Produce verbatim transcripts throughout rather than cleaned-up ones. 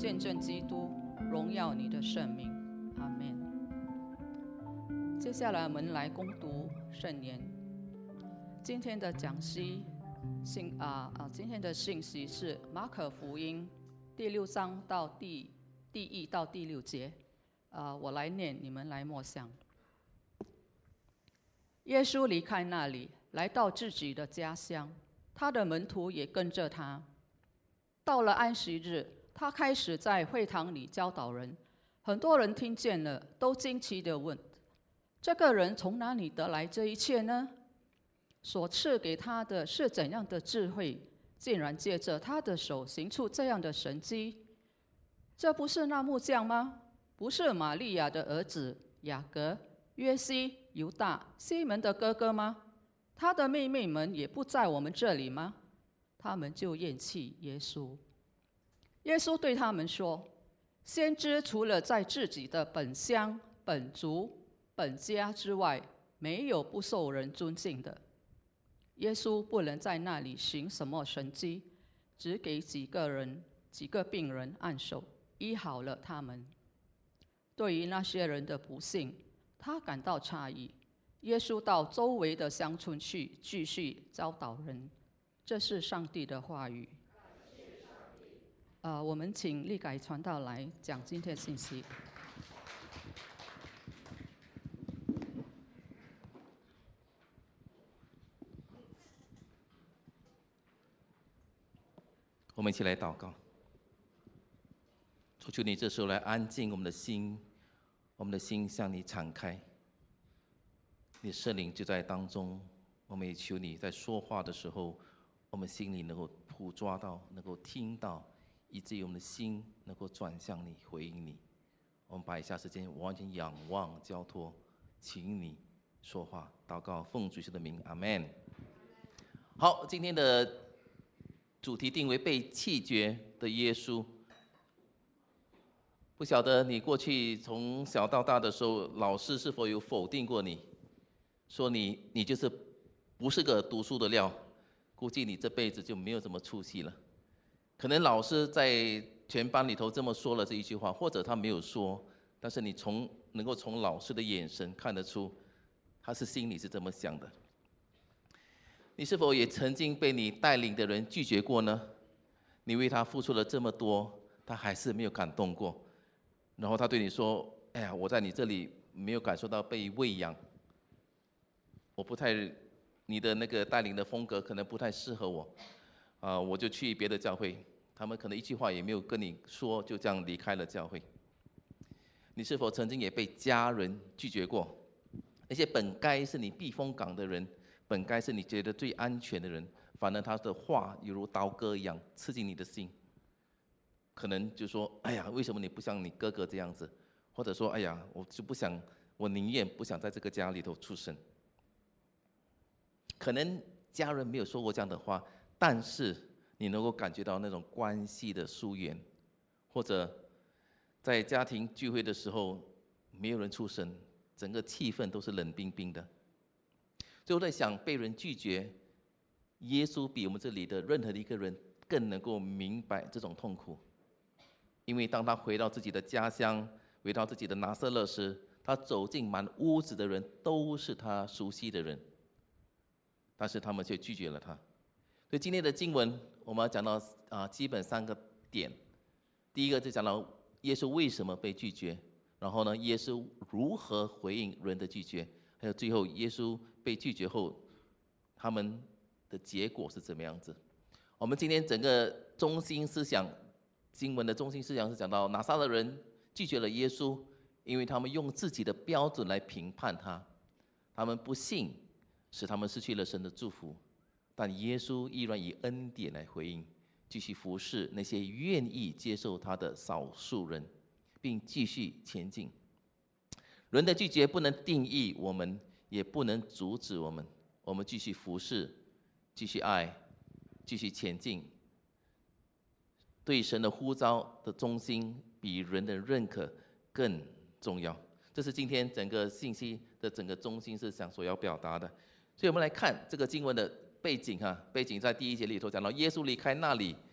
见证基督，荣耀你的圣名。阿们。接下来我们来攻读圣言。今天的讲息信啊啊，今天的信息是马可福音第六章到第第一到第六节。啊，我来念，你们来默想。耶稣离开那里，来到自己的家乡，他的门徒也跟着他。到了安息日，他开始在会堂里教导人，很多人听见了，都惊奇地问：这个人从哪里得来这一切呢？所赐给他的是怎样的智慧，竟然借着他的手行出这样的神迹？这不是那木匠吗？不是玛利亚的儿子雅各、约西、犹大、西门的哥哥吗？他的妹妹们也不在我们这里吗？他们就厌弃耶稣。耶稣对他们说：先知除了在自己的本乡、本族、本家之外，没有不受人尊敬的。耶稣不能在那里行什么神迹，只给几个人、几个病人按手，医好了他们。对于那些人的不信，他感到诧异。耶稣到周围的乡村去，继续教导人。这是上帝的话语。呃，我们请立改传道来讲今天的信息。 我们一起来祷告。求求你这时候来安静我们的心，我们的心向你敞开。你的圣灵就在当中，我们也求你在说话的时候，我们心里能够捕捉到，能够听到，以至于我们的心能够转向你，回应你。我们把以下时间完全仰望交托，请你说话。祷告奉主耶稣的名，阿们。好，今天的主题定为被弃绝的耶稣。不晓得你过去从小到大的时候，老师是否有否定过你，说你你就是不是个读书的料，估计你这辈子就没有什么出息了。可能老师在全班里头这么说了这一句话，或者他没有说，但是你从能够从老师的眼神看得出，他是心里是这么想的。你是否也曾经被你带领的人拒绝过呢？你为他付出了这么多，他还是没有感动过。然后他对你说：哎呀，我在你这里没有感受到被喂养，我不太，你的那个带领的风格可能不太适合我，啊、呃，我就去别的教会。他们可能一句话也没有跟你说，就这样离开了教会。你是否曾经也被家人拒绝过？那些本该是你避风港的人，本该是你觉得最安全的人，反而他的话犹如刀割一样刺进你的心。可能就说：哎呀，为什么你不像你哥哥这样子？或者说：哎呀，我就不想，我宁愿不想在这个家里头出生。可能家人没有说过这样的话，但是你能够感觉到那种关系的疏远，或者在家庭聚会的时候没有人出声，整个气氛都是冷冰冰的。所以我在想，被人拒绝，耶稣比我们这里的任何一个人更能够明白这种痛苦。因为当他回到自己的家乡，回到自己的拿撒勒时，他走进满屋子的人都是他熟悉的人，但是他们却拒绝了他。所以今天的经文我们要讲到啊，基本三个点。第一个就讲到耶稣为什么被拒绝，然后呢，耶稣如何回应人的拒绝，还有最后耶稣被拒绝后，他们的结果是怎么样子。我们今天整个中心思想，经文的中心思想是讲到拿撒勒人拒绝了耶稣，因为他们用自己的标准来评判他，他们不信，使他们失去了神的祝福。但耶稣依然以恩典来回应，继续服侍那些愿意接受他的少数人，并继续前进。人的拒绝不能定义我们，也不能阻止我们，我们继续服侍，继续爱，继续前进。对神的呼召的中心比人的认可更重要，这是今天整个信息的整个中心思想所要表达的。所以我们来看这个经文的背景哈，背景在第一节里头讲到，耶稣离开那里，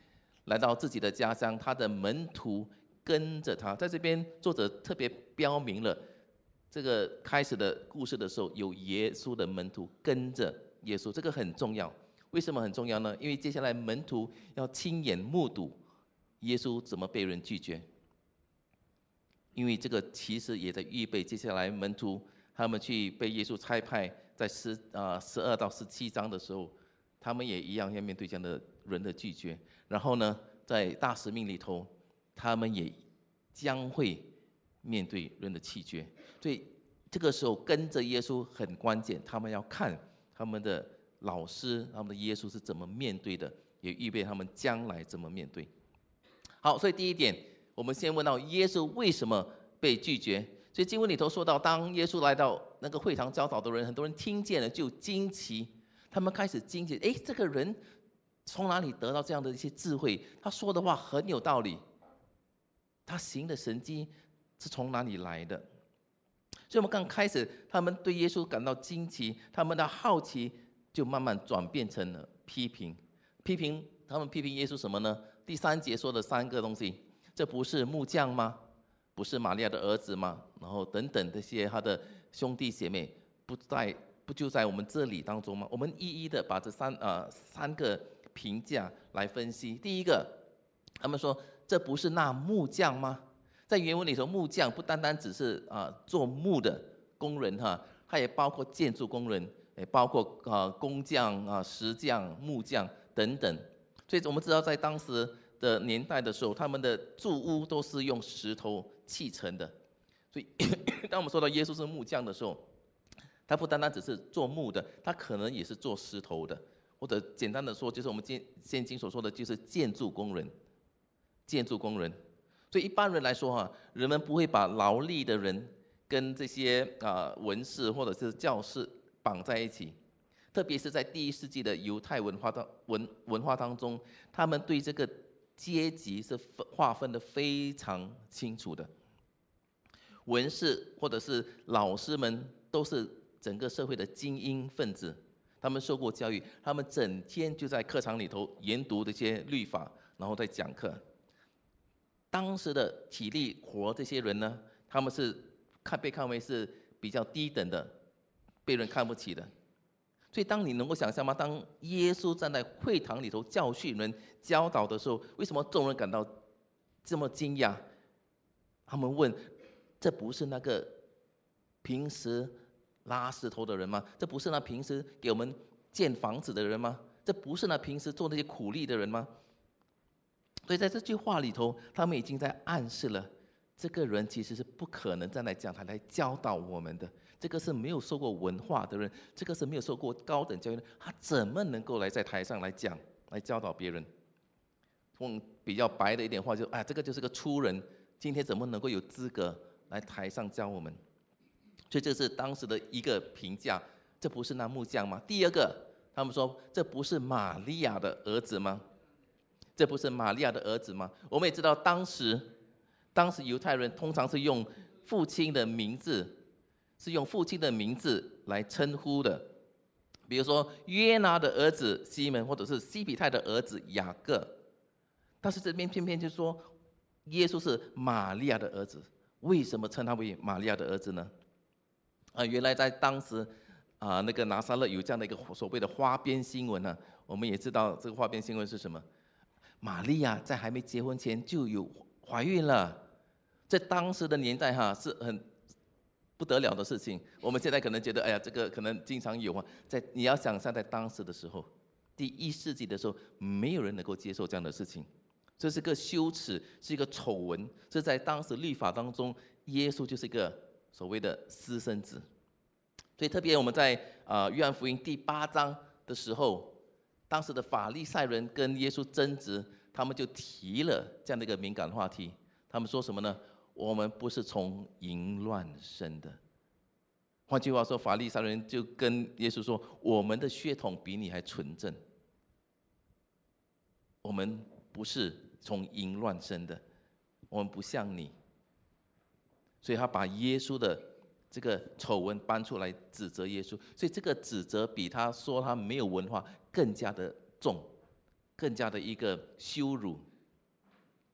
来到自己的家乡，他的门徒跟着他。在这边，作者特别标明了，这个开始的故事的时候，有耶稣的门徒跟着耶稣，这个很重要。为什么很重要呢？因为接下来门徒要亲眼目睹耶稣怎么被人拒绝。因为这个其实也在预备接下来门徒他们去被耶稣差派，在十啊十二到十七章的时候，他们也一样要面对这样的人的拒绝。然后呢，在大使命里头，他们也将会面对人的弃绝。所以这个时候跟着耶稣很关键，他们要看他们的老师，他们的耶稣是怎么面对的，也预备他们将来怎么面对。好，所以第一点，我们先问到耶稣为什么被拒绝。所以经文里头说到，当耶稣来到那个会堂教导的人，很多人听见了就惊奇，他们开始惊奇，哎，这个人从哪里得到这样的一些智慧？他说的话很有道理，他行的神迹是从哪里来的？所以我们刚开始，他们对耶稣感到惊奇，他们的好奇就慢慢转变成了批评。批评他们批评耶稣什么呢？第三节说的三个东西，这不是木匠吗？不是玛利亚的儿子吗？然后等等这些他的兄弟姐妹不在，不就在我们这里当中吗？我们一一的把这三呃三个评价来分析。第一个，他们说这不是那木匠吗？在原文里头，木匠不单单只是啊、呃、做木的工人哈，它也包括建筑工人，也包括啊、呃、工匠啊、石匠、木匠等等。所以我们知道，在当时的年代的时候，他们的住屋都是用石头砌成的。所以当我们说到耶稣是木匠的时候，他不单单只是做木的，他可能也是做石头的，或者简单的说，就是我们现今所说的就是建筑工人。建筑工人。所以一般人来说哈，人们不会把劳力的人跟这些啊、呃、文士或者是教士绑在一起，特别是在第一世纪的犹太文化当文文化当中，他们对这个阶级是划分的非常清楚的。文士或者是老师们都是整个社会的精英分子，他们受过教育，他们整天就在课堂里头研读这些律法，然后再讲课。当时的体力活这些人呢，他们是看被看为是比较低等的，被人看不起的。所以当你能够想象吗？当耶稣站在会堂里头教训人、教导的时候，为什么众人感到这么惊讶？他们问：这不是那个平时拉石头的人吗？这不是那平时给我们建房子的人吗？这不是那平时做那些苦力的人吗？所以在这句话里头，他们已经在暗示了，这个人其实是不可能站在讲台来教导我们的。这个是没有受过文化的人，这个是没有受过高等教育的，他怎么能够来在台上来讲、来教导别人？用比较白的一点话就，哎，这个就是个粗人，今天怎么能够有资格来台上教我们？所以这是当时的一个评价，这不是那木匠吗？第二个，他们说这不是玛利亚的儿子吗？这不是玛利亚的儿子吗？我们也知道，当时，当时犹太人通常是用父亲的名字，是用父亲的名字来称呼的。比如说约拿的儿子西门，或者是西比泰的儿子雅各。但是这边偏偏就说耶稣是玛利亚的儿子，为什么称他为玛利亚的儿子呢？啊，原来在当时啊，那个拿撒勒有这样的一个所谓的花边新闻呢、啊。我们也知道这个花边新闻是什么？玛利亚在还没结婚前就有怀孕了，在当时的年代哈是很不得了的事情。我们现在可能觉得，哎呀，这个可能经常有啊。在你要想象在当时的时候，第一世纪的时候，没有人能够接受这样的事情，这是个羞耻，是一个丑闻。这在当时律法当中，耶稣就是一个所谓的私生子。所以特别我们在啊、呃、约翰福音第八章的时候。当时的法利赛人跟耶稣争执，他们就提了这样的一个敏感话题。他们说什么呢？我们不是从淫乱生的。换句话说，法利赛人就跟耶稣说：我们的血统比你还纯正，我们不是从淫乱生的，我们不像你。所以他把耶稣的这个丑闻搬出来指责耶稣，所以这个指责比他说他没有文化更加的重，更加的一个羞辱。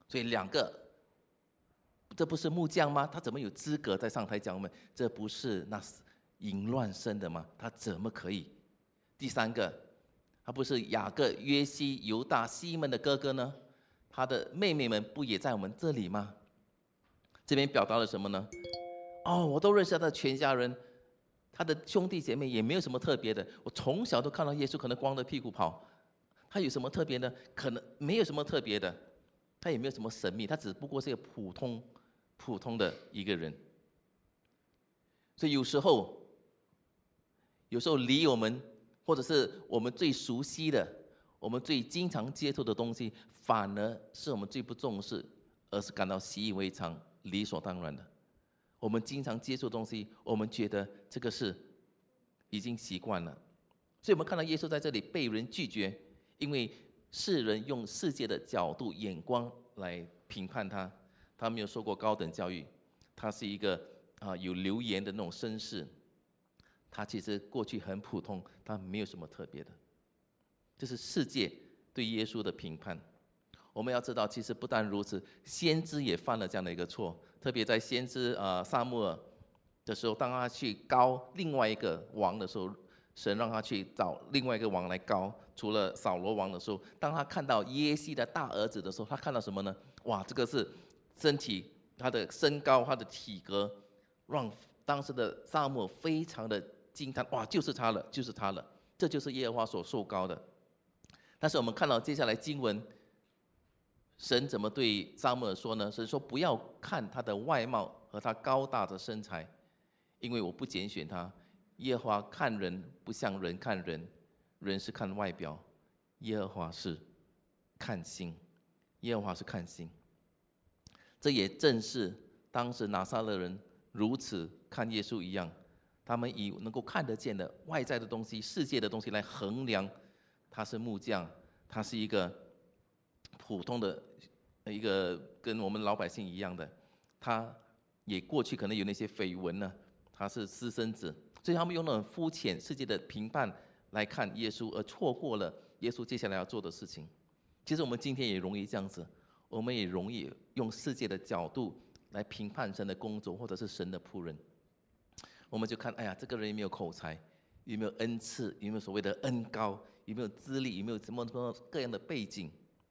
所以两个，这不是木匠吗？他怎么有资格在上台讲我们？这不是那淫乱生的吗？他怎么可以？第三个，他不是雅各、约西、犹大、西门的哥哥呢？他的妹妹们不也在我们这里吗？这边表达了什么呢？哦，我都认识他的全家人，他的兄弟姐妹也没有什么特别的。我从小都看到耶稣可能光着屁股跑，他有什么特别呢？可能没有什么特别的，他也没有什么神秘，他只不过是一个普通、普通的一个人。所以有时候，有时候离我们，或者是我们最熟悉的、我们最经常接触的东西，反而是我们最不重视，而是感到习以为常、理所当然的。我们经常接触的东西，我们觉得这个是已经习惯了。所以我们看到耶稣在这里被人拒绝，因为世人用世界的角度、眼光来评判他。他没有受过高等教育，他是一个啊有流言的那种绅士。他其实过去很普通，他没有什么特别的。这是世界对耶稣的评判。我们要知道，其实不但如此，先知也犯了这样的一个错。特别在先知呃撒母耳的时候，当他去膏另外一个王的时候，神让他去找另外一个王来膏。除了扫罗王的时候，当他看到耶西的大儿子的时候，他看到什么呢？哇，这个是身体，他的身高，他的体格，让当时的撒母耳非常的惊叹。哇，就是他了，就是他了，这就是耶和华所受膏的。但是我们看到接下来经文，神怎么对撒母耳说呢？神说不要看他的外貌和他高大的身材，因为我不拣选他。耶和华看人不像人看人，人是看外表，耶和华是看心。耶和华是看心。这也正是当时拿撒勒人如此看耶稣一样，他们以能够看得见的外在的东西、世界的东西来衡量他是木匠，他是一个普通的一个跟我们老百姓一样的，他也过去可能有那些绯闻呢，他是私生子，所以他们用那种肤浅世界的评判来看耶稣，而错过了耶稣接下来要做的事情。其实我们今天也容易这样子，我们也容易用世界的角度来评判神的工作，或者是神的仆人。我们就看，哎呀，这个人有没有口才，有没有恩赐，有没有所谓的恩高，有没有资历，有没有什么什么各样的背景。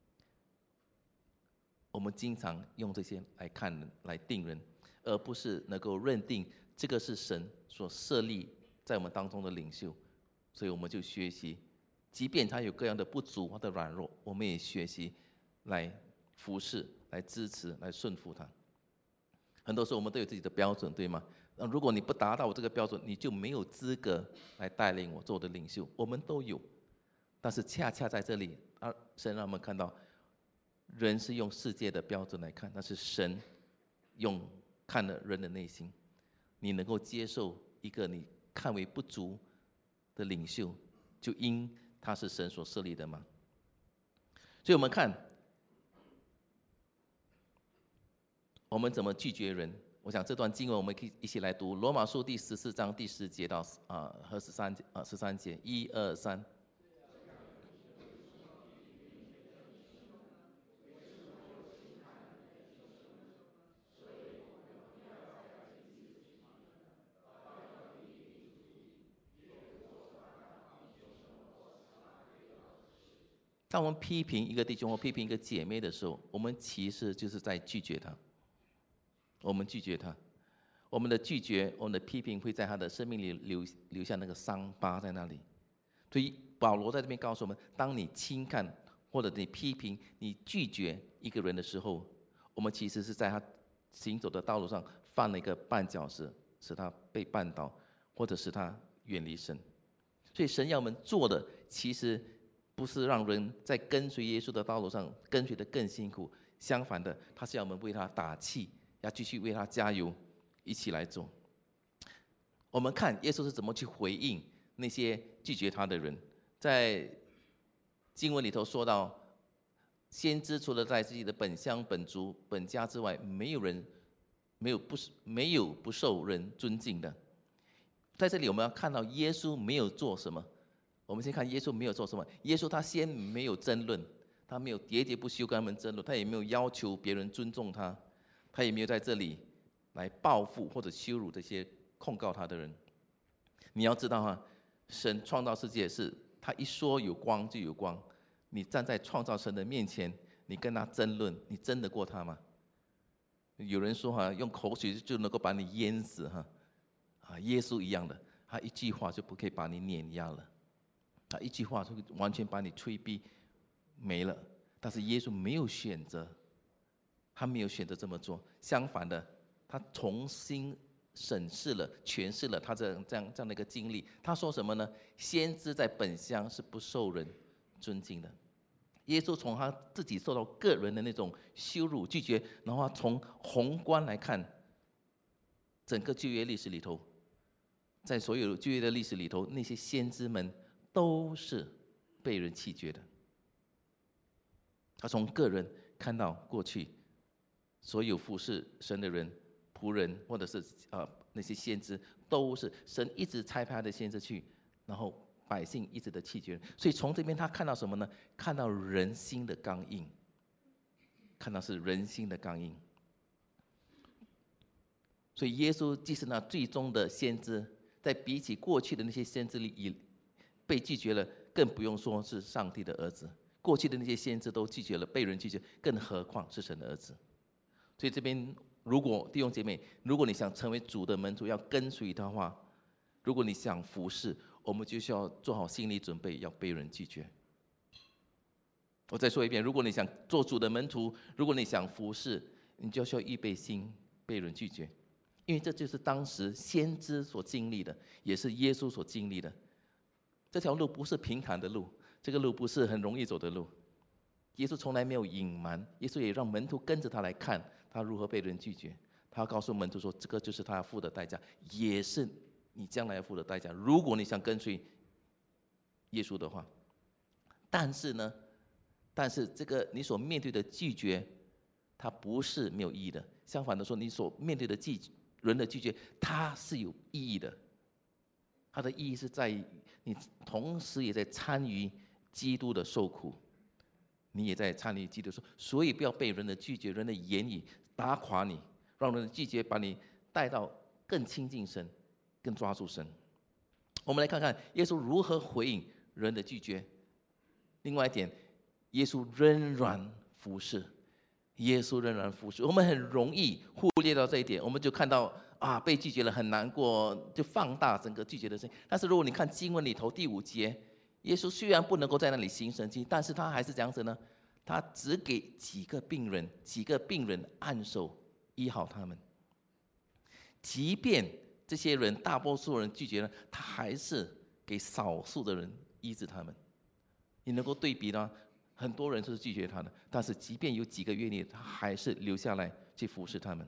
我们经常用这些来看人，来定人，而不是能够认定这个是神所设立在我们当中的领袖。所以我们就学习，即便他有各样的不足或者软弱，我们也学习来服侍、来支持、来顺服他。很多时候我们都有自己的标准，对吗？那如果你不达到我这个标准，你就没有资格来带领我做我的领袖。我们都有，但是恰恰在这里，啊，神让我们看到，人是用世界的标准来看，但是神用看了人的内心。你能够接受一个你看为不足的领袖，就因他是神所设立的吗？所以我们看，我们怎么拒绝人。我想这段经文我们可以一起来读罗马书第十四章第十节到啊和十三啊十三节，一二三。当我们批评一个弟兄或批评一个姐妹的时候，我们其实就是在拒绝他。我们拒绝他，我们的拒绝，我们的批评会在他的生命里留留下那个伤疤在那里。所以保罗在这边告诉我们，当你轻看或者你批评、你拒绝一个人的时候，我们其实是在他行走的道路上犯了一个绊脚石，使他被绊倒，或者使他远离神。所以神要我们做的，其实不是让人在跟随耶稣的道路上跟随得更辛苦，相反的，他是要我们为他打气，要继续为他加油，一起来做。我们看耶稣是怎么去回应那些拒绝他的人。在经文里头说到，先知除了在自己的本乡本族本家之外，没有人没有不没有不受人尊敬的。在这里我们要看到耶稣没有做什么。我们先看耶稣没有做什么。耶稣他先没有争论， 他没有喋喋不休跟他们争论，他也没有要求别人尊重他，他也没有在这里来报复或者羞辱这些控告他的人。你要知道哈，神创造世界是他一说有光就有光，你站在创造神的面前，你跟他争论，你争得过他吗？有人说哈，用口水就能够把你淹死哈，啊，耶稣一样的，他一句话就不可以把你碾压了，他一句话就完全把你吹逼没了。但是耶稣没有选择，他没有选择这么做，相反的，他重新审视了、诠释了他这样这样这样的一个经历。他说什么呢？先知在本乡是不受人尊敬的。耶稣从他自己受到个人的那种羞辱、拒绝，然后从宏观来看，整个旧约历史里头，在所有旧约的历史里头，那些先知们都是被人弃绝的。他从个人看到过去，所有服侍神的人、仆人，或者是呃那些先知，都是神一直差派他的先知去，然后百姓一直的弃绝。所以从这边他看到什么呢？看到人心的刚硬，看到是人心的刚硬。所以耶稣既是那最终的先知，在比起过去的那些先知里被拒绝了，更不用说是上帝的儿子。过去的那些先知都拒绝了，被人拒绝，更何况是神的儿子。所以这边，如果弟兄姐妹，如果你想成为主的门徒，要跟随他的话，如果你想服侍，我们就需要做好心理准备，要被人拒绝。我再说一遍，如果你想做主的门徒，如果你想服侍，你就需要预备心被人拒绝，因为这就是当时先知所经历的，也是耶稣所经历的。这条路不是平坦的路，这个路不是很容易走的路。耶稣从来没有隐瞒，耶稣也让门徒跟着他来看他如何被人拒绝。他告诉门徒说，这个就是他要付的代价，也是你将来要付的代价，如果你想跟随耶稣的话。但是呢，但是这个你所面对的拒绝，它不是没有意义的。相反的说，你所面对的拒人的拒绝，它是有意义的。它的意义是在于你同时也在参与基督的受苦，你也在参与基督的受苦，所以不要被人的拒绝、人的言语打垮你，让人的拒绝把你带到更亲近神、更抓住神。我们来看看耶稣如何回应人的拒绝。另外一点，耶稣仍然服侍，耶稣仍然服侍。我们很容易忽略到这一点，我们就看到啊，被拒绝了很难过，就放大整个拒绝的事情。但是如果你看经文里头第五节，耶稣虽然不能够在那里行神迹，但是他还是这样子呢，他只给几个病人，几个病人按手医好他们。即便这些人大多数人拒绝了，他还是给少数的人医治他们。你能够对比呢？很多人是拒绝他的，但是即便有几个愿意，他还是留下来去服侍他们。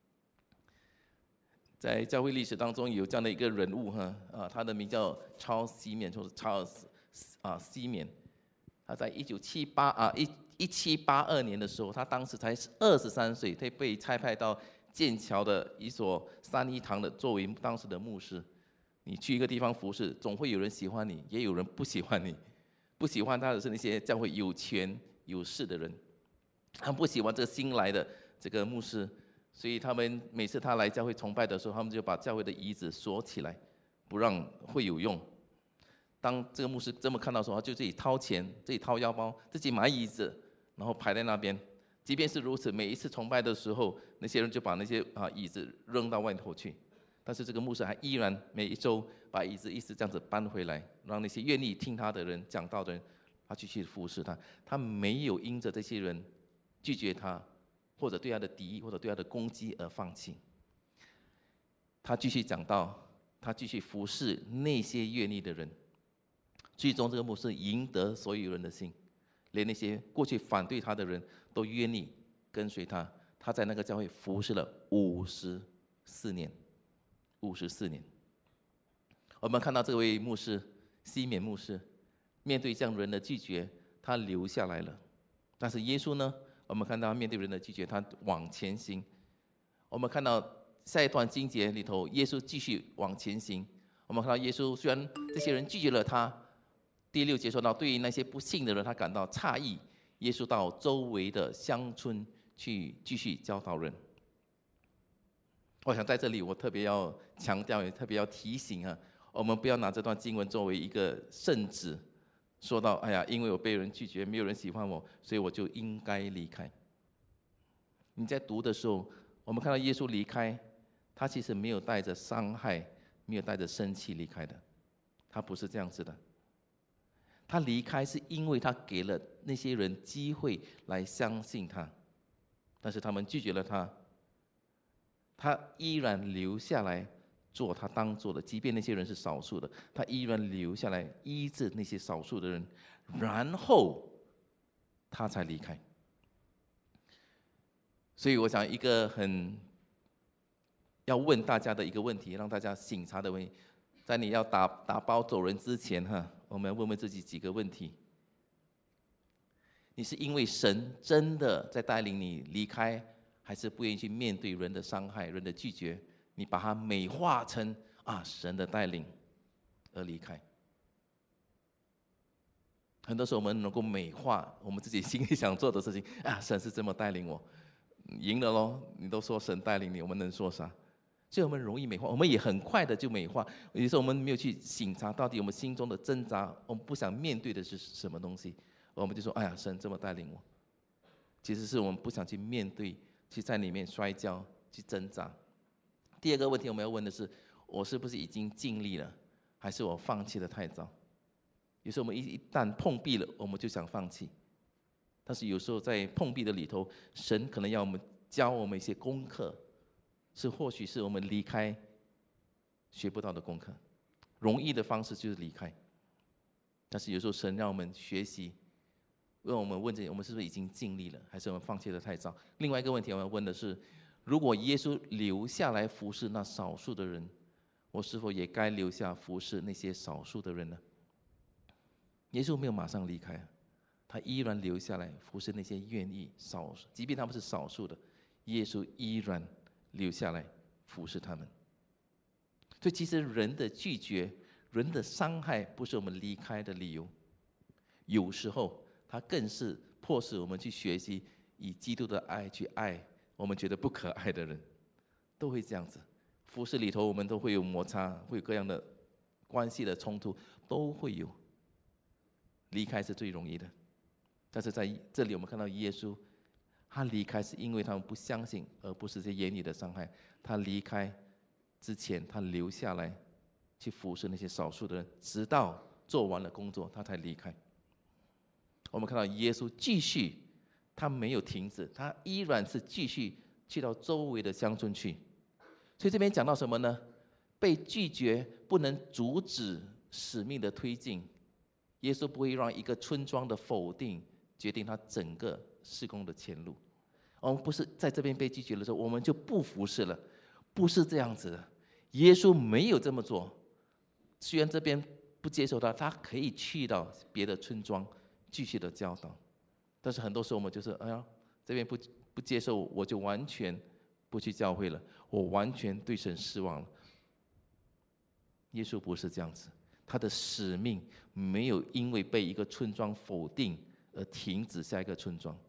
在教会历史当中有这样的一个人物哈啊，他的名叫超西缅，就是查尔斯啊西缅。他在一九七八啊一一七八二年的时候，他当时才二十三岁，他被差派到剑桥的一所三一堂的作为当时的牧师。你去一个地方服侍，总会有人喜欢你，也有人不喜欢你。不喜欢他的是那些教会有权有势的人，他们不喜欢这个新来的这个牧师，所以他们每次他来教会崇拜的时候，他们就把教会的椅子锁起来，不让会有用。当这个牧师这么看到的时候，他就自己掏钱，自己掏腰包，自己买椅子，然后排在那边。即便是如此，每一次崇拜的时候，那些人就把那些啊椅子扔到外头去。但是这个牧师还依然每一周把椅子一直这样子搬回来，让那些愿意听他的人讲道的人，他继续服侍他。他没有因着这些人拒绝他，或者对他的敌意，或者对他的攻击而放弃。他继续讲道，他继续服侍那些愿意的人。最终这个牧师赢得所有人的心，连那些过去反对他的人都愿意跟随他。他在那个教会服侍了五十四年。五十四年，我们看到这位牧师西缅牧师，面对这样人的拒绝，他留下来了。但是耶稣呢？我们看到面对人的拒绝，他往前行。我们看到下一段经节里头，耶稣继续往前行。我们看到耶稣虽然这些人拒绝了他，第六节说到，对于那些不信的人，他感到诧异， 耶稣到周围的乡村去继续教导人。我想在这里我特别要强调，也特别要提醒啊，我们不要拿这段经文作为一个圣旨，说到哎呀，因为我被人拒绝，没有人喜欢我，所以我就应该离开。你在读的时候，我们看到耶稣离开，他其实没有带着伤害，没有带着生气离开的，他不是这样子的。他离开是因为他给了那些人机会来相信他，但是他们拒绝了他，他依然留下来做他当做的，即便那些人是少数的，他依然留下来医治那些少数的人，然后他才离开。所以我想一个很要问大家的一个问题，让大家醒察的问题，在你要打打包走人之前哈，我们要问问自己几个问题：你是因为神真的在带领你离开，还是不愿意去面对人的伤害、人的拒绝，你把它美化成啊神的带领而离开？很多时候我们能够美化我们自己心里想做的事情啊，神是这么带领我，赢了咯，你都说神带领你，我们能说啥？所以我们容易美化，我们也很快的就美化。有时候我们没有去省察到底我们心中的挣扎，我们不想面对的是什么东西，我们就说哎呀，神这么带领我。其实是我们不想去面对，去在里面摔跤，去挣扎。第二个问题我们要问的是，我是不是已经尽力了，还是我放弃的太早？有时候我们一一旦碰壁了，我们就想放弃。但是有时候在碰壁的里头，神可能要我们教我们一些功课，是或许是我们离开学不到的功课。容易的方式就是离开，但是有时候神让我们学习，问我们问自己，我们是不是已经尽力了，还是我们放弃的太早？另外一个问题我们要问的是，如果耶稣留下来服侍那少数的人，我是否也该留下服侍那些少数的人呢？耶稣没有马上离开，他依然留下来服侍那些愿意少，即便他们是少数的，耶稣依然留下来服侍他们。所以其实人的拒绝、人的伤害，不是我们离开的理由，有时候它更是迫使我们去学习以基督的爱去爱我们觉得不可爱的人，都会这样子。服事里头我们都会有摩擦，会有各样的关系的冲突，都会有。离开是最容易的，但是在这里我们看到耶稣，他离开是因为他们不相信，而不是这些言语的伤害。他离开之前，他留下来去服侍那些少数的人，直到做完了工作，他才离开。我们看到耶稣继续，他没有停止，他依然是继续去到周围的乡村去。所以这边讲到什么呢？被拒绝不能阻止使命的推进。耶稣不会让一个村庄的否定决定他整个事工的前路。我们不是在这边被拒绝的时候，我们就不服侍了，不是这样子的。耶稣没有这么做。虽然这边不接受他，他可以去到别的村庄继续的教导，但是很多时候我们就是哎呀，这边不不接受，我就完全不去教会了，我完全对神失望了。耶稣不是这样子。他的使命没有因为被一个村庄否定而停止下一个村庄。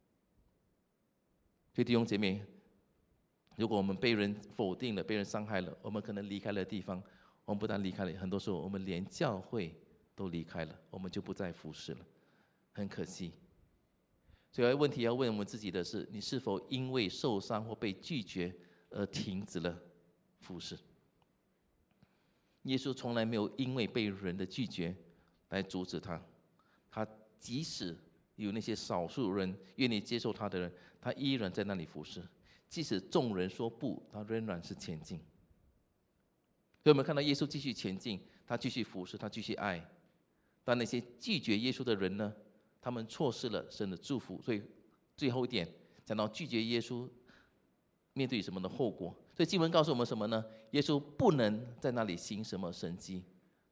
所以弟兄姐妹，如果我们被人否定了，被人伤害了，我们可能离开了地方，我们不但离开了，很多时候我们连教会都离开了，我们就不再服侍了，很可惜。所以问题要问我们自己的是，你是否因为受伤或被拒绝而停止了服侍？耶稣从来没有因为被人的拒绝来阻止他，他即使有那些少数人愿意接受他的人，他依然在那里服侍。即使众人说不，他仍然是前进。所以我们看到耶稣继续前进，他继续服侍，他继续爱。但那些拒绝耶稣的人呢，他们错失了神的祝福。所以最后一点讲到拒绝耶稣面对什么的后果。所以经文告诉我们什么呢？耶稣不能在那里行什么神迹，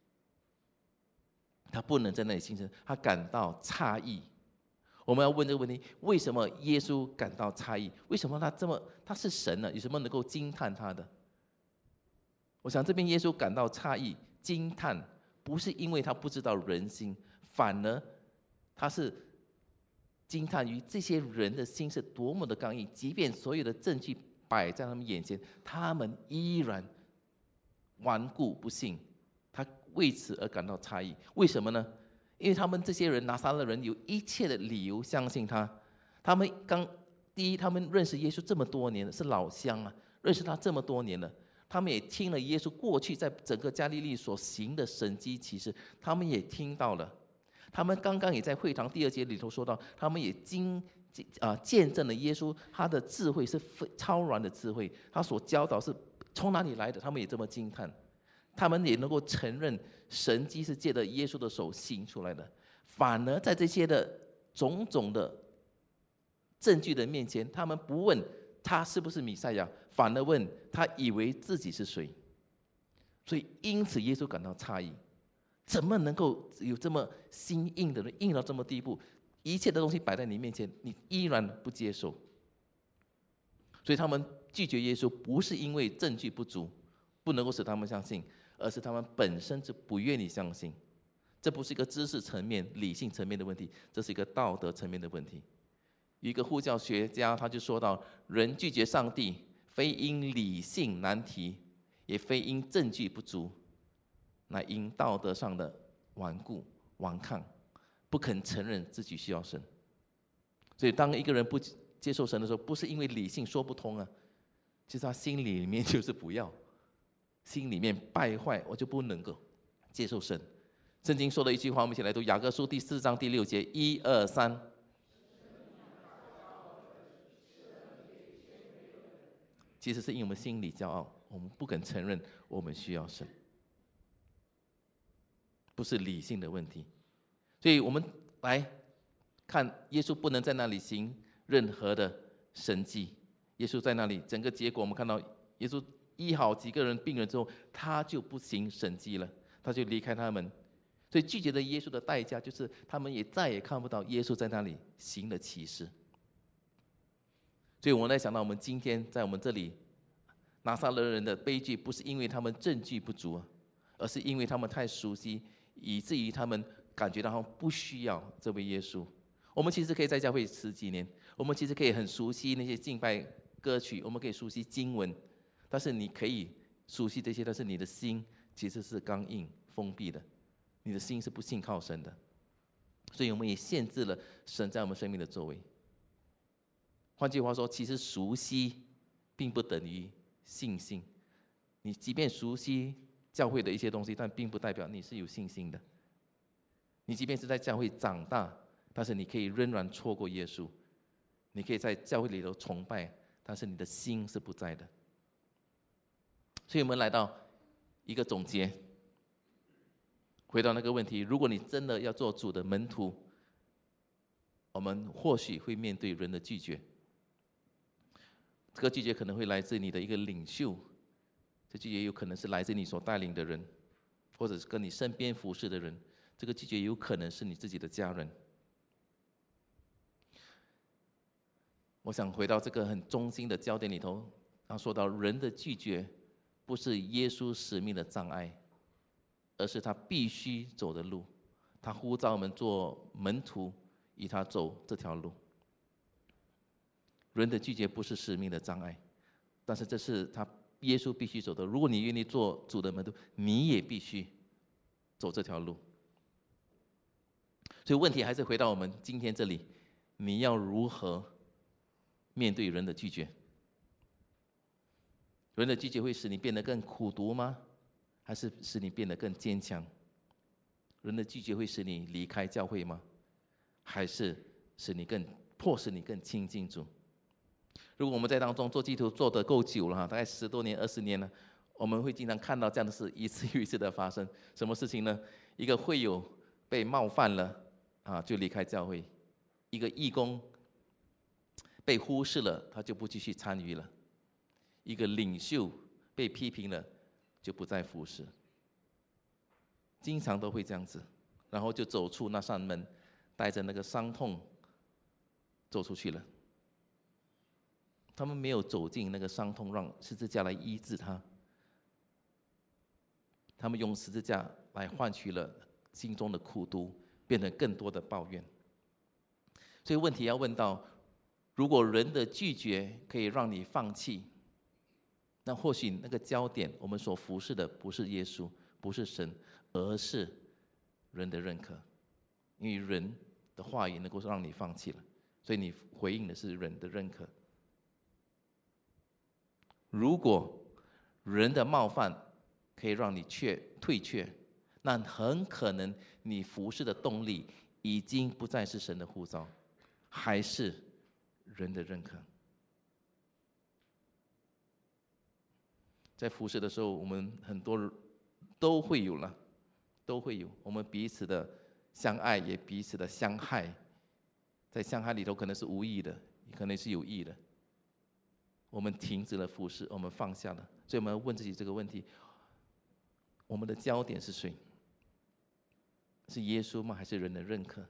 他不能在那里行神，他感到诧异。我们要问这个问题：为什么耶稣感到诧异？为什么他这么他是神呢？有什么能够惊叹他的？我想这边耶稣感到诧异、惊叹，不是因为他不知道人心，反而他是惊叹于这些人的心是多么的刚硬，即便所有的证据摆在他们眼前，他们依然顽固不信。他为此而感到诧异。为什么呢？因为他们这些人拿撒勒人有一切的理由相信他。他们刚第一，他们认识耶稣这么多年了，是老乡啊，认识他这么多年了。他们也听了耶稣过去在整个加利利所行的神迹奇事，他们也听到了。他们刚刚也在会堂第二节里头说到，他们也经啊见证了耶稣他的智慧是超然的智慧，他所教导是从哪里来的，他们也这么惊叹。他们也能够承认神迹是借着耶稣的手行出来的。反而在这些的种种的证据的面前，他们不问他是不是弥赛亚，反而问他以为自己是谁。所以因此耶稣感到诧异，怎么能够有这么心硬的人，硬到这么地步？一切的东西摆在你面前，你依然不接受。所以他们拒绝耶稣，不是因为证据不足，不能够使他们相信，而是他们本身就不愿意相信。这不是一个知识层面、理性层面的问题，这是一个道德层面的问题。一个护教学家他就说到，人拒绝上帝，非因理性难题，也非因证据不足，乃因道德上的顽固顽抗，不肯承认自己需要神。所以当一个人不接受神的时候，不是因为理性说不通啊，其实他心里面就是不要，心里面败坏，我就不能够接受神。圣经说的一句话，我们一起来读雅各书第四章第六节，一二三。其实是因为我们心里骄傲，我们不肯承认我们需要神，不是理性的问题。所以我们来看，耶稣不能在那里行任何的神迹。耶稣在那里，整个结果我们看到，耶稣医好几个人病人之后，他就不行神迹了，他就离开他们。所以拒绝了耶稣的代价，就是他们也再也看不到耶稣在那里行的奇事。所以我在想到，我们今天在我们这里，拿撒勒人的悲剧，不是因为他们证据不足，而是因为他们太熟悉，以至于他们感觉到他们不需要这位耶稣。我们其实可以在教会十几年，我们其实可以很熟悉那些敬拜歌曲，我们可以熟悉经文，但是你可以熟悉这些，但是你的心其实是刚硬封闭的，你的心是不信靠神的。所以我们也限制了神在我们生命的作为。换句话说，其实熟悉并不等于信心。你即便熟悉教会的一些东西，但并不代表你是有信心的。你即便是在教会长大，但是你可以仍然错过耶稣。你可以在教会里头崇拜，但是你的心是不在的。所以我们来到一个总结，回到那个问题：如果你真的要做主的门徒，我们或许会面对人的拒绝。这个拒绝可能会来自你的一个领袖，这拒绝有可能是来自你所带领的人，或者是跟你身边服侍的人。这个拒绝有可能是你自己的家人。我想回到这个很中心的焦点里头，他说到人的拒绝不是耶稣使命的障碍，而是他必须走的路。他呼召我们做门徒，与他走这条路。人的拒绝不是使命的障碍，但是这是他耶稣必须走的。如果你愿意做主的门徒，你也必须走这条路。所以问题还是回到我们今天这里，你要如何面对人的拒绝？人的拒绝会使你变得更苦毒吗？还是使你变得更坚强？人的拒绝会使你离开教会吗？还是使你更迫使你更亲近主？如果我们在当中做基督徒做得够久了，大概十多年、二十年了，我们会经常看到这样的事一次又一次的发生。什么事情呢？一个会友被冒犯了啊，就离开教会；一个义工被忽视了，他就不继续参与了；一个领袖被批评了，就不再服侍。经常都会这样子，然后就走出那扇门，带着那个伤痛走出去了。他们没有走进那个伤痛，让十字架来医治他。他们用十字架来换取了心中的苦毒，变成更多的抱怨。 所以问题要问到，如果人的拒绝可以让你放弃，那或许那个焦点，我们所服侍的不是耶稣，不是神，而是人的认可。因为人的话语能够让你放弃了，所以你回应的是人的认可。如果人的冒犯可以让你却退却，那很可能你服侍的动力已经不再是神的呼召，还是人的认可。在服侍的时候，我们很多都会有了，都会有我们彼此的相爱，也彼此的相害。在相害里头，可能是无意的，也可能是有意的。我们停止了服侍，我们放下了，所以我们要问自己这个问题：我们的焦点是谁？是耶稣吗？还是人的认可？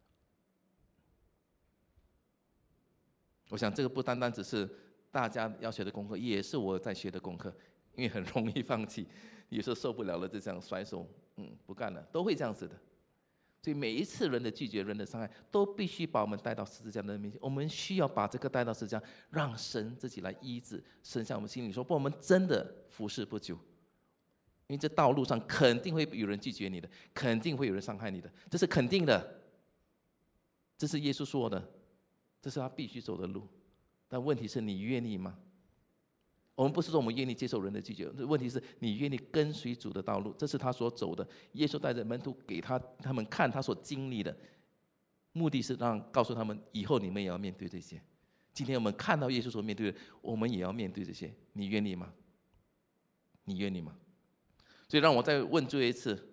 我想这个不单单只是大家要学的功课，也是我在学的功课。因为很容易放弃，有时候受不了了就这样甩手，嗯，不干了，都会这样子的。所以每一次人的拒绝、人的伤害，都必须把我们带到十字架的面前。我们需要把这个带到十字架，让神自己来医治。神向我们心里说：不，我们真的服侍不久，因为这道路上肯定会有人拒绝你的，肯定会有人伤害你的，这是肯定的。这是耶稣说的，这是他必须走的路。但问题是你愿意吗？我们不是说我们愿意接受人的拒绝，问题是你愿意跟随主的道路，这是他所走的。耶稣带着门徒给他他们看他所经历的，目的是让告诉他们，以后你们也要面对这些。今天我们看到耶稣所面对的，我们也要面对这些。你愿意吗？你愿意吗？所以让我再问最后一次：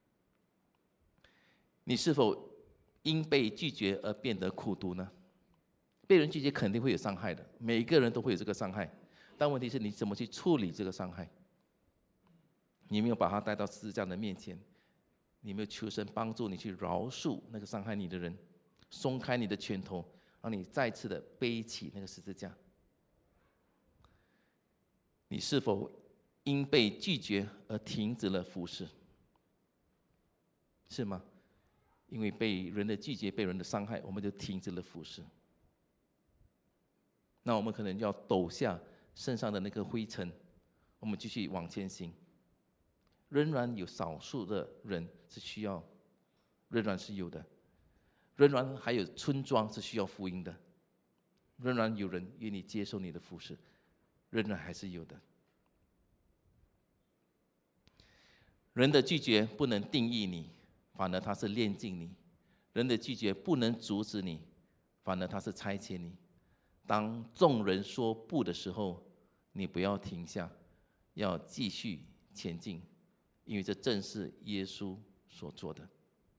你是否因被拒绝而变得苦毒呢？被人拒绝肯定会有伤害的，每一个人都会有这个伤害。但问题是你怎么去处理这个伤害？你有没有把它带到十字架的面前？你有没有求神帮助你去饶恕那个伤害你的人，松开你的拳头，让你再次的背起那个十字架？你是否因被拒绝而停止了服侍？是吗？因为被人的拒绝、被人的伤害，我们就停止了服侍。那我们可能要抖下身上的那个灰尘，我们继续往前行。仍然有少数的人是需要，仍然是有的，仍然还有村庄是需要福音的，仍然有人愿意接受你的服事，仍然还是有的。人的拒绝不能定义你，反而它是炼净你；人的拒绝不能阻止你，反而它是差遣你。当众人说不的时候，你不要停下，要继续前进，因为这正是耶稣所做的。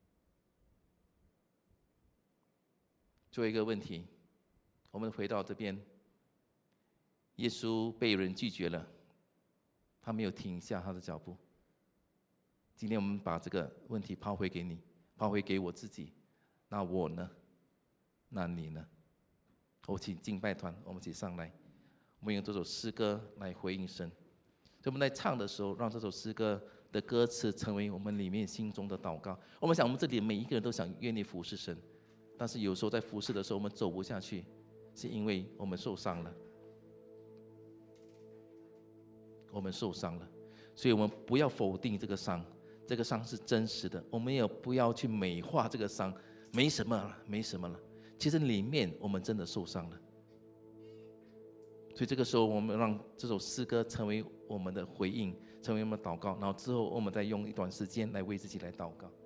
最后一个问题，我们回到这边，耶稣被人拒绝了，他没有停下他的脚步。今天我们把这个问题抛回给你，抛回给我自己，那我呢？那你呢？我请敬拜团，我们一起上来，我们用这首诗歌来回应神。所以我们在唱的时候，让这首诗歌的歌词成为我们里面心中的祷告。我们想，我们这里每一个人都想愿意服侍神，但是有时候在服侍的时候，我们走不下去，是因为我们受伤了。我们受伤了，所以我们不要否定这个伤，这个伤是真实的。我们也不要去美化这个伤，没什么了，没什么了。其实里面我们真的受伤了，所以这个时候我们让这首诗歌成为我们的回应，成为我们的祷告，然后之后我们再用一段时间来为自己来祷告。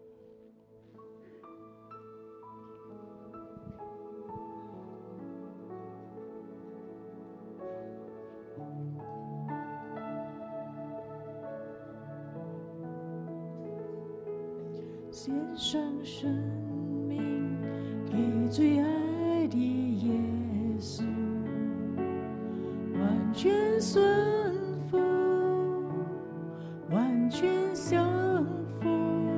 献上生命给最爱的耶稣，完全顺服，完全降服，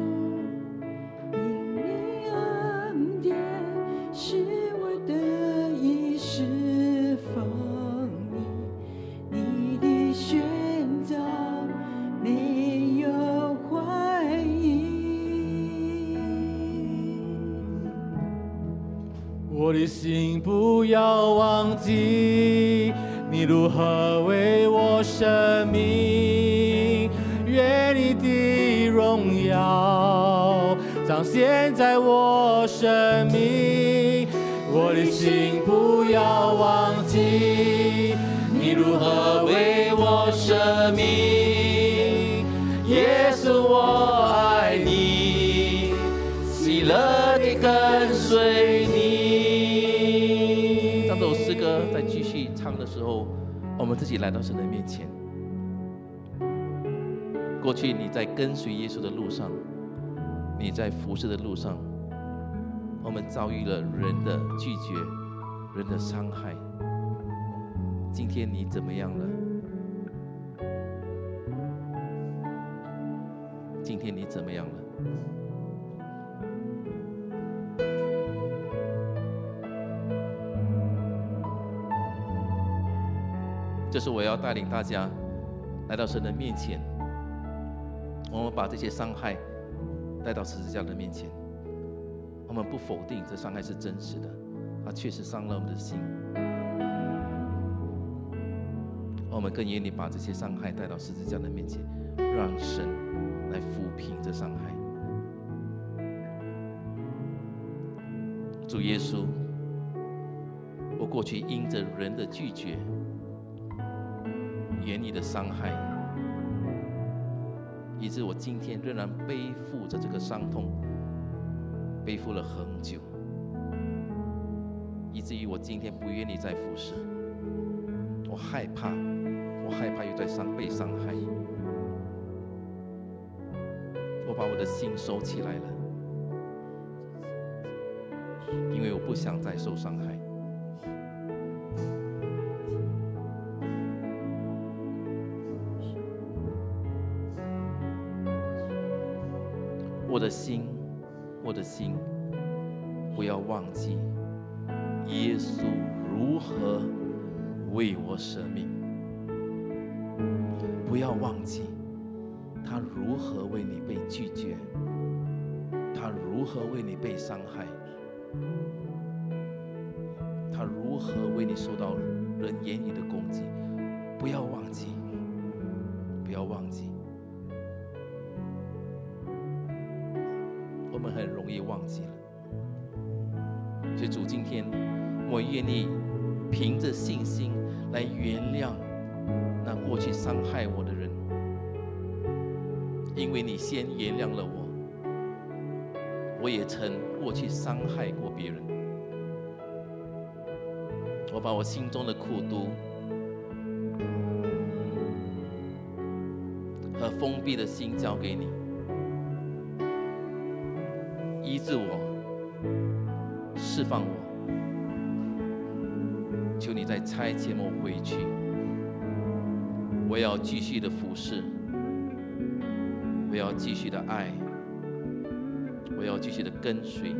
因你恩典使我得以释放你，你的选择没有怀疑。我的的心不要忘记，你如何为我生命，愿你的荣耀彰显在我生命。我的心不要忘记，你如何为我生命，耶稣我爱你，喜乐地跟随你。 当这首诗歌在继续唱的时候，我们自己来到神的面前。过去你在跟随耶稣的路上，你在服侍的路上，我们遭遇了人的拒绝，人的伤害。今天你怎么样了？今天你怎么样了？这是我要带领大家来到神的面前，我们把这些伤害带到十字架的面前。我们不否定这伤害是真实的，它确实伤了我们的心。我们更愿意把这些伤害带到十字架的面前，让神来抚平这伤害。主耶稣，我过去因着人的拒绝，言语的伤害，以致我今天仍然背负着这个伤痛，背负了很久，以至于我今天不愿意再服侍。我害怕，我害怕又在伤被伤害。我把我的心收起来了，因为我不想再受伤害。我的心，我的心，不要忘记耶稣如何为我舍命，不要忘记他如何为你被拒绝，他如何为你被伤害，他如何为你受到人言语的攻击。不要忘记，不要忘记。我们很容易忘记了，所以主，今天我愿意凭着信心来原谅那过去伤害我的人，因为你先原谅了我，我也曾过去伤害过别人。我把我心中的苦毒和封闭的心交给你，医治我，释放我。求你再差遣我回去，我要继续的服侍，我要继续的爱，我要继续的跟随，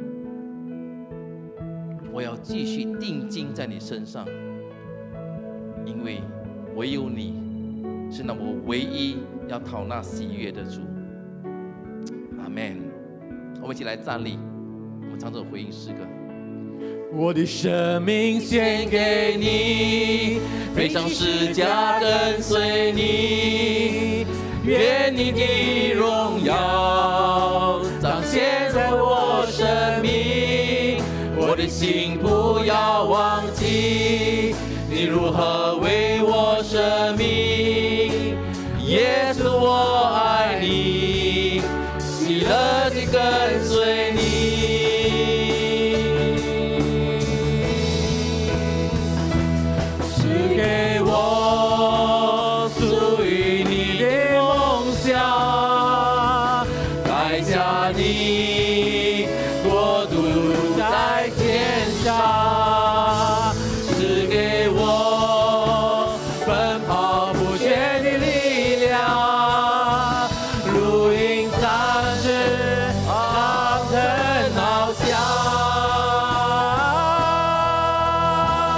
我要继续定睛在你身上，因为唯有你是那我唯一要讨那喜悦的主。阿们。我们一起来站立，我们唱这首回应诗歌。 我的生命献给你，背上十架跟随你，愿你的荣耀彰显在我生命。我的心不要忘记，你如何为我生命，耶稣我爱你，喜乐地跟随你。你国度在天上。